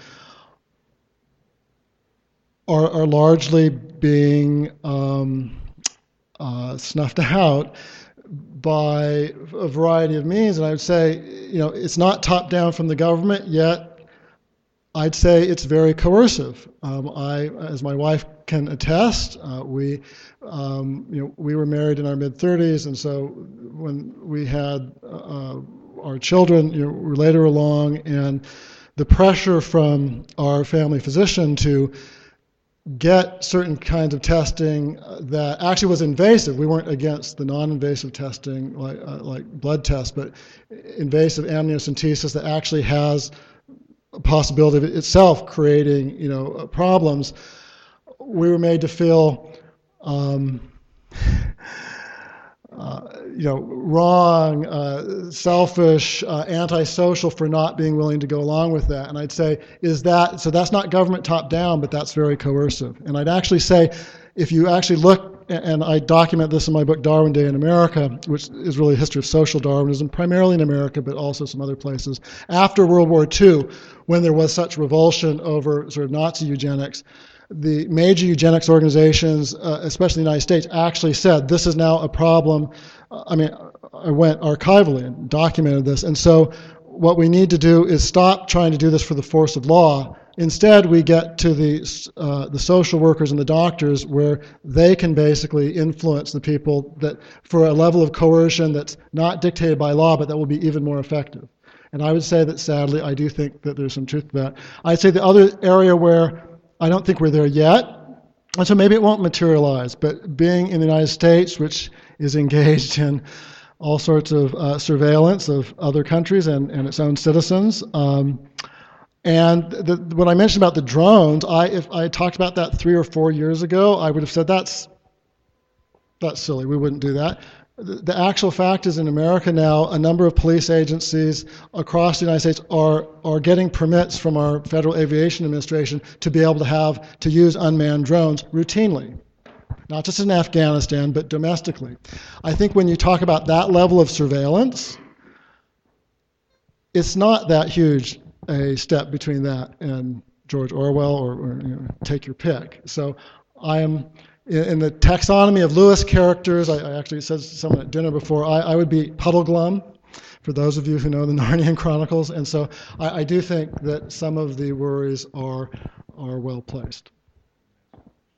are are largely being um, uh, snuffed out by a variety of means. And I would say, you know, it's not top down from the government yet. I'd say it's very coercive. Um, I, as my wife can attest, uh, we, um, you know, we were married in our mid thirties, and so when we had uh, our children, you know, were later along, and the pressure from our family physician to get certain kinds of testing that actually was invasive. We weren't against the non-invasive testing like uh, like blood tests, but invasive amniocentesis that actually has a possibility of itself creating, you know, problems. We were made to feel, um, uh, you know, wrong, uh, selfish, uh, antisocial for not being willing to go along with that. And I'd say, is that, so that's not government top down, but that's very coercive. And I'd actually say, if you actually look, and I document this in my book, Darwin Day in America, which is really a history of social Darwinism, primarily in America, but also some other places. After World War Two, when there was such revulsion over sort of Nazi eugenics, the major eugenics organizations, uh, especially in the United States, actually said this is now a problem. I mean, I went archivally and documented this. And so what we need to do is stop trying to do this for the force of law. Instead, we get to the uh, the social workers and the doctors where they can basically influence the people that for a level of coercion that's not dictated by law, but that will be even more effective. And I would say that, sadly, I do think that there's some truth to that. I'd say the other area where I don't think we're there yet, and so maybe it won't materialize, but being in the United States, which is engaged in all sorts of uh, surveillance of other countries and, and its own citizens, um, and the, what I mentioned about the drones, I if I talked about that three or four years ago, I would have said that's that's silly. We wouldn't do that. the, the actual fact is, in America now, a number of police agencies across the United States are, are getting permits from our Federal Aviation Administration to be able to have, to use unmanned drones routinely. Not just in Afghanistan, but domestically. I think when you talk about that level of surveillance, it's not that huge a step between that and George Orwell, or, or you know, take your pick. So I am, in, in the taxonomy of Lewis characters, I, I actually said to someone at dinner before, I, I would be Puddleglum, for those of you who know the Narnian Chronicles. And so I, I do think that some of the worries are, are well placed.